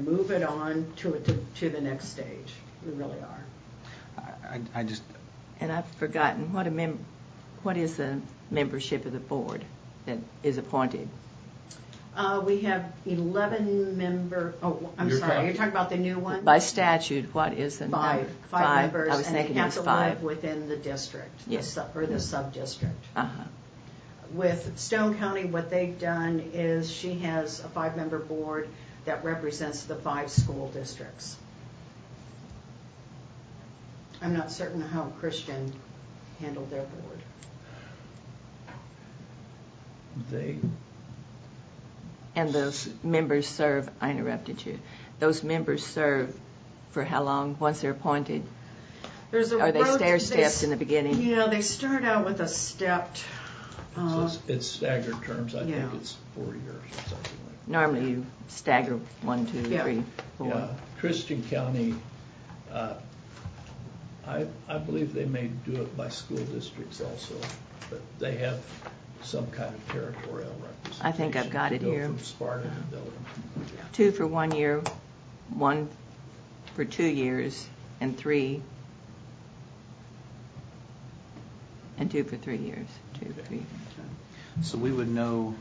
move it on to the next stage. We really are. I just... And I've forgotten, what is the membership of the board that is appointed? We have 11 members. Oh, I'm sorry. You're talking about the new one? By statute, what is the number? Five members. I was thinking it was and they have to live within the district, yes, or the sub-district. Uh-huh. With Stone County, what they've done is she has a 5-member board that represents the 5 school districts. I'm not certain how Christian handled their board. And those members serve, I interrupted you, those members serve for how long once they're appointed? Are they stair-stepped in the beginning? Yeah, they start out with a stepped... it's staggered terms. I think it's 4 years or something like that. Normally you stagger 1, 2, 3, 4. Yeah, Christian County, I believe they may do it by school districts also, but they have some kind of territorial representation. I think I've got it here. From Sparta to Dillon. 2 for 1 year, 1 for 2 years, and 3, and 2 for 3 years. 2, 3. So we would know.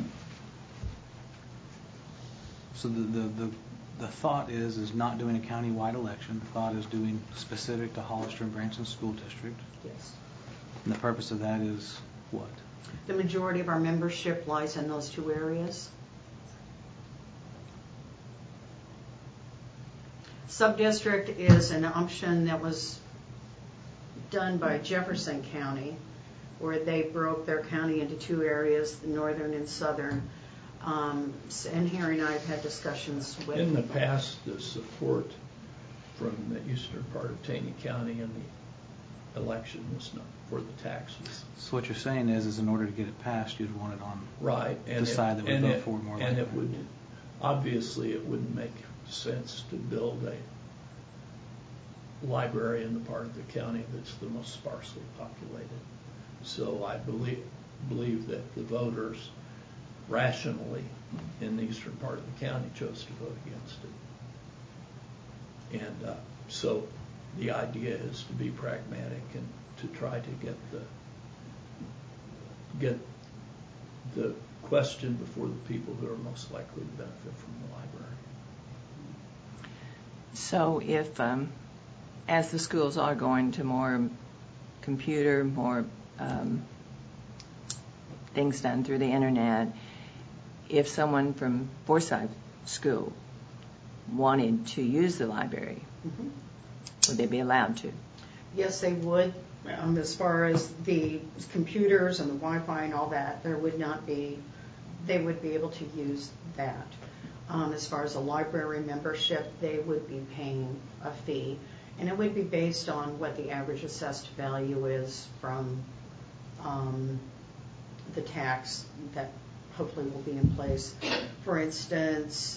So the thought is not doing a county-wide election. The thought is doing specific to Hollister and Branson School District. Yes. And the purpose of that is what? The majority of our membership lies in those 2 areas. Subdistrict is an option that was done by Jefferson County, where they broke their county into 2 areas, the northern and southern. And Harry and I have had discussions with... In the past, the support from the eastern part of Taney County in the election was not for the taxes. So what you're saying is in order to get it passed, you'd want it on right, and the side that would vote for it more likely. And it would, obviously, it wouldn't make sense to build a library in the part of the county that's the most sparsely populated. So I believe that the voters rationally in the eastern part of the county chose to vote against it. And so the idea is to be pragmatic and to try to get the question before the people who are most likely to benefit from the library. So if, as the schools are going to more computer, more things done through the internet, if someone from Forsyth School wanted to use the library, would they be allowed to? Yes, they would. As far as the computers and the Wi-Fi and all that, there would not be, they would be able to use that. As far as a library membership, they would be paying a fee, and it would be based on what the average assessed value is from the tax that hopefully will be in place. For instance,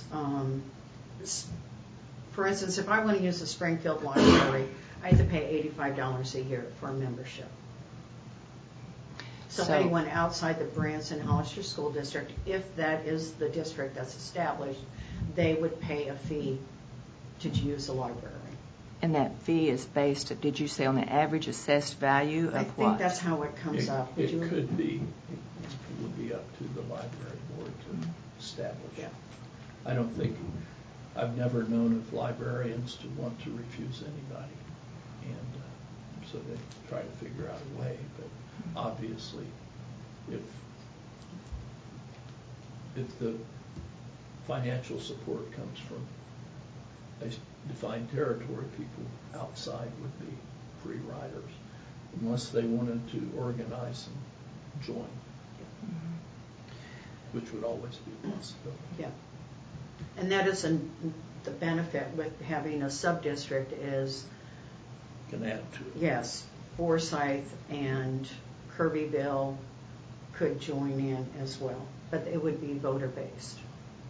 if I want to use the Springfield Library, I have to pay $85 a year for a membership. So if anyone outside the Branson Hollister School District, if that is the district that's established, they would pay a fee to use the library. And that fee is based, did you say, on the average assessed value of what? I think that's how it comes up. It could be. It would be up to the library board to establish. Yeah. I don't think, I've never known of librarians to want to refuse anybody. And so they try to figure out a way. But obviously, if the financial support comes from a defined territory, people outside would be free riders unless they wanted to organize and join, which would always be a possibility. Yeah. And that is the benefit with having a sub-district is... Can add to it. Yes. Forsyth and Kirbyville could join in as well, but it would be voter-based.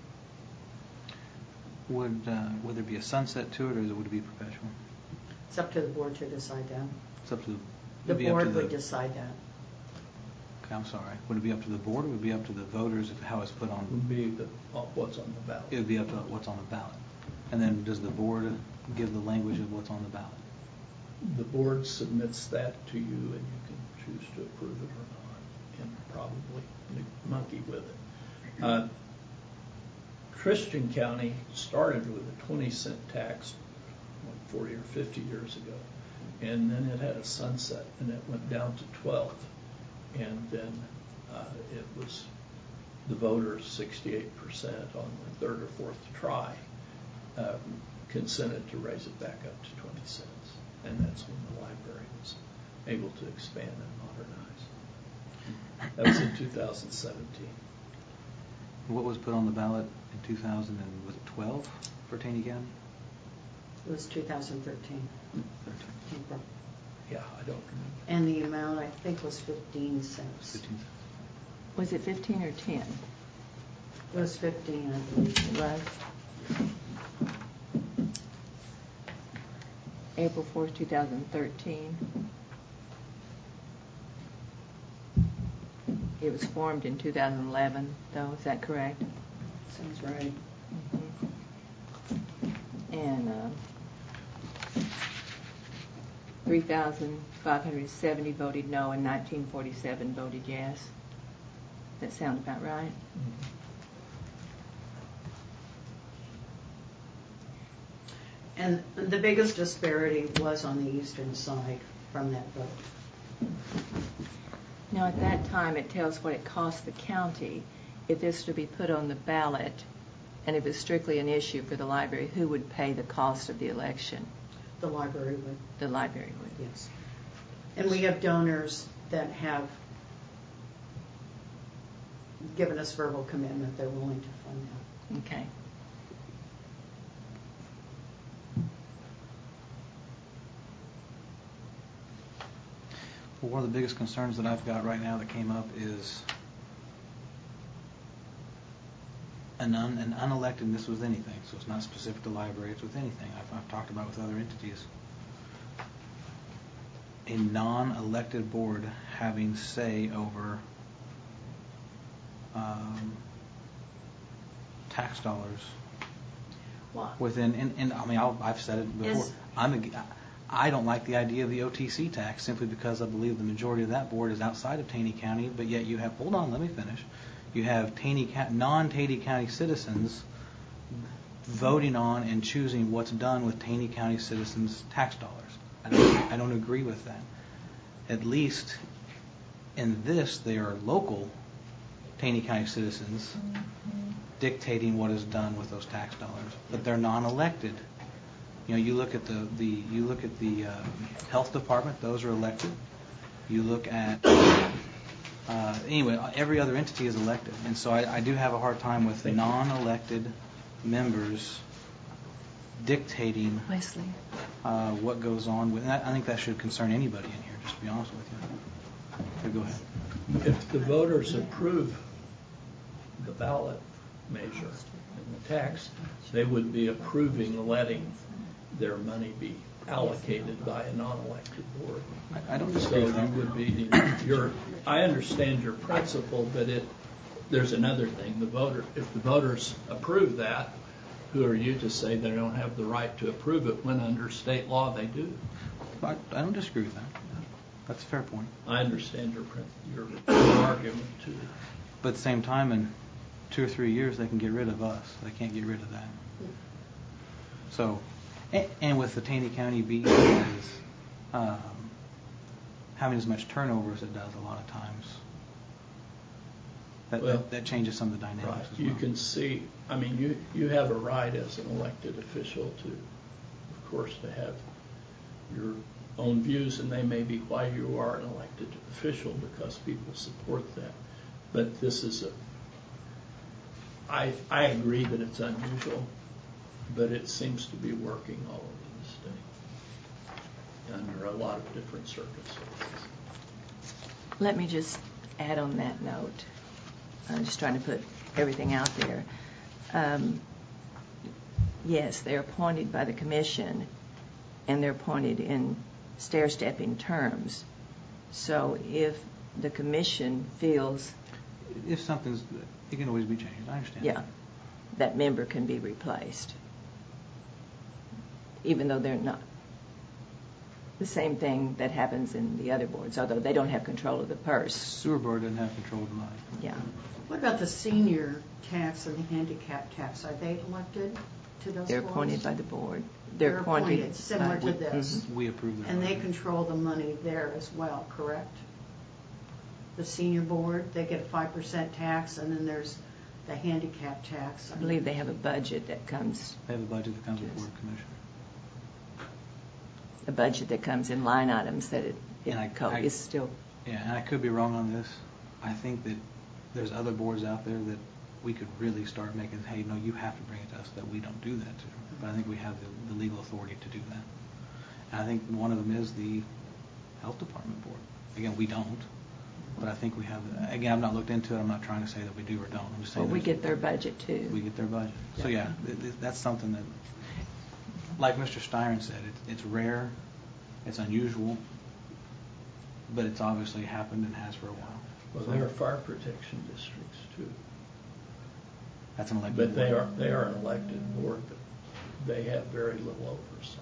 Would there be a sunset to it, or would it be perpetual? It's up to the board to decide that. It's up to the board would decide that. Okay, I'm sorry. Would it be up to the board, or would it be up to the voters of how it's put on? It would be what's on the ballot. It would be up to what's on the ballot. And then does the board give the language of what's on the ballot? The board submits that to you, and you can choose to approve it or not, and probably monkey with it. Christian County started with a 20-cent tax, 40 or 50 years ago, and then it had a sunset, and it went down to 12, and then it was the voters, 68% on the third or fourth try, consented to raise it back up to 20 cents. And that's when the library was able to expand and modernize. That was in 2017. What was put on the ballot in 2012 for Taney County? It was 2013. April. Yeah, I don't remember. And the amount, I think, was 15 cents. 15 cents. Was it 15 or 10? It was 15, I believe. It was. April 4th, 2013. It was formed in 2011, though. Is that correct? Sounds right. And 3,570 voted no, and 1947 voted yes. That sound about right? And the biggest disparity was on the eastern side from that vote. Now, at that time, it tells what it cost the county. If this were to be put on the ballot, and if it's strictly an issue for the library, who would pay the cost of the election? The library would. The library would. Yes. And we have donors that have given us verbal commitment they're willing to fund that. Okay. Well, one of the biggest concerns that I've got right now that came up is an unelected, and this was anything, so it's not specific to library, it's with anything I've talked about with other entities. A non-elected board having say over tax dollars within, and I mean, I've said it before, I don't like the idea of the OTC tax simply because I believe the majority of that board is outside of Taney County, but yet you have, hold on, let me finish. You have non-Taney County citizens voting on and choosing what's done with Taney County citizens' tax dollars. I don't agree with that. At least in this, they are local Taney County citizens dictating what is done with those tax dollars, but they're non-elected. You know, you look at the health department; those are elected. You look at anyway, every other entity is elected, and so I do have a hard time with non-elected members dictating what goes on with. And I think that should concern anybody in here. Just to be honest with you. So go ahead. If the voters approve the ballot measure and the tax, they would be approving letting their money be allocated by a non-elected board. I don't disagree with that. You would be I understand your principle, but there's another thing. If the voters approve that, who are you to say they don't have the right to approve it when under state law they do? I don't disagree with that. That's a fair point. I understand your argument too. But at the same time, in 2 or 3 years, they can get rid of us. They can't get rid of that. So, and with the Taney County being having as much turnover as it does a lot of times, that changes some of the dynamics right. as well. You can see, I mean, you have a right as an elected official to, of course, to have your own views, and they may be why you are an elected official, because people support that. But this is I agree that it's unusual, but it seems to be working all over the state under a lot of different circumstances. Let me just add on that note. I'm just trying to put everything out there. Yes, they're appointed by the commission, and they're appointed in stair-stepping terms. So if the commission feels... If something's... It can always be changed. I understand. Yeah, that member can be replaced. even though they're not. The same thing that happens in the other boards, although they don't have control of the purse. Sewer board doesn't have control of the money. Yeah. What about the senior tax and the handicap tax? Are they elected to those They're boards? appointed by the board. They're appointed, similar by- to this. We approve their And they budget. control the money there as well, correct? The senior board, they get a 5% tax, and then there's the handicap tax. I believe they have a budget that comes, They have a budget that comes Yes. before the commission. a budget that comes in line items that And I- is still. Yeah, and I could be wrong on this. I think that there's other boards out there that we could really start making, hey, no, you have to bring it to us, that we don't do that to. But I think we have the legal authority to do that. And I think one of them is the health department board. Again, we don't, but I think we have, again, I've not looked into it. I'm not trying to say that we do or don't. I'm just saying Well, we there's- get their budget too. We get their budget. So yeah, that's something that, like Mr. Styron said, it's rare, it's unusual, but it's obviously happened and has for a while. Well, there are fire protection districts too. That's an elected But board. they are an elected board, but they have very little oversight.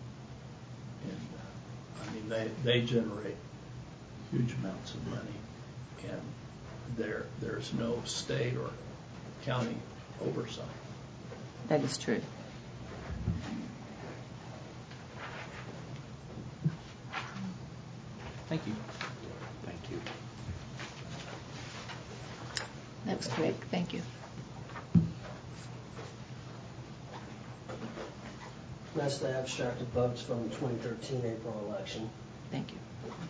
And, I mean, they generate huge amounts of money, and there's no state or county oversight. That is true. Thank you. Thank you. That was quick. Thank you. That's the abstract of votes from the 2013 April election. Thank you.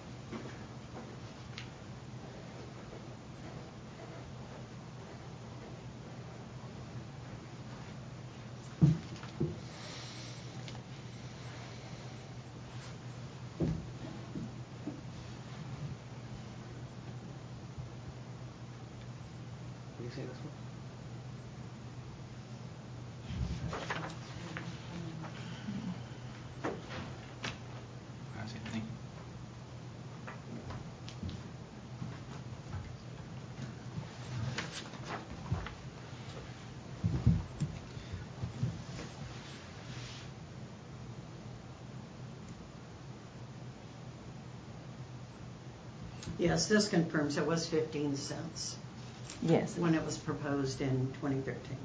What do you say this one? I see. Thank you. Yes, this confirms it was 15 cents Yes. when it was proposed in 2013.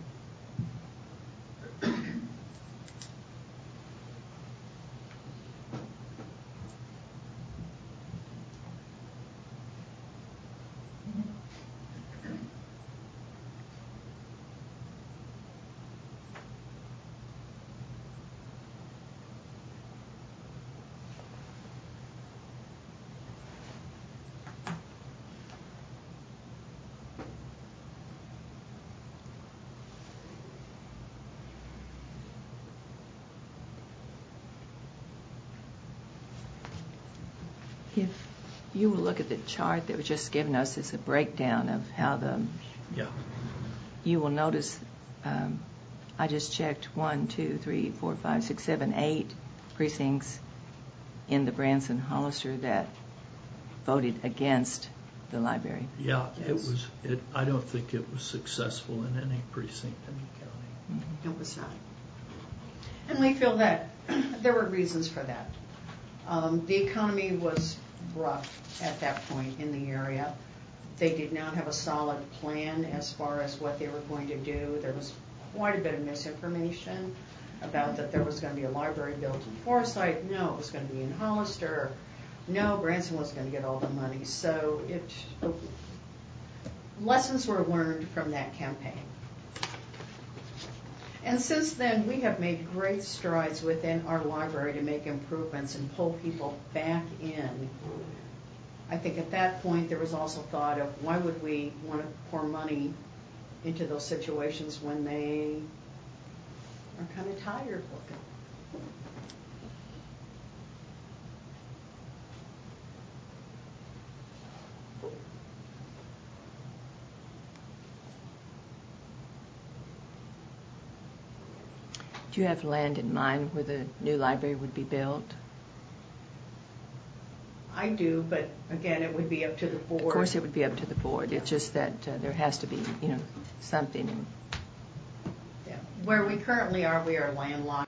If you will look at the chart that was just given us as a breakdown of how Yeah. you will notice, I just checked 1, 2, 3, 4, 5, 6, 7, 8 precincts in the Branson Hollister that voted against the library. Yeah, Yes. I don't think it was successful in any precinct in the county. It was not. And we feel that there were reasons for that. The economy was rough at that point in the area. They did not have a solid plan as far as what they were going to do. There was quite a bit of misinformation about that there was going to be a library built in Forsyth. No, it was going to be in Hollister. No, Branson was going to get all the money. So lessons were learned from that campaign. And since then, we have made great strides within our library to make improvements and pull people back in. I think at that point, there was also thought of why would we want to pour money into those situations when they are kind of tired looking. Do you have land in mind where the new library would be built? I do, but again, it would be up to the board. Of course, it would be up to the board. It's just that there has to be, something. Yeah. Where we currently are, we are landlocked.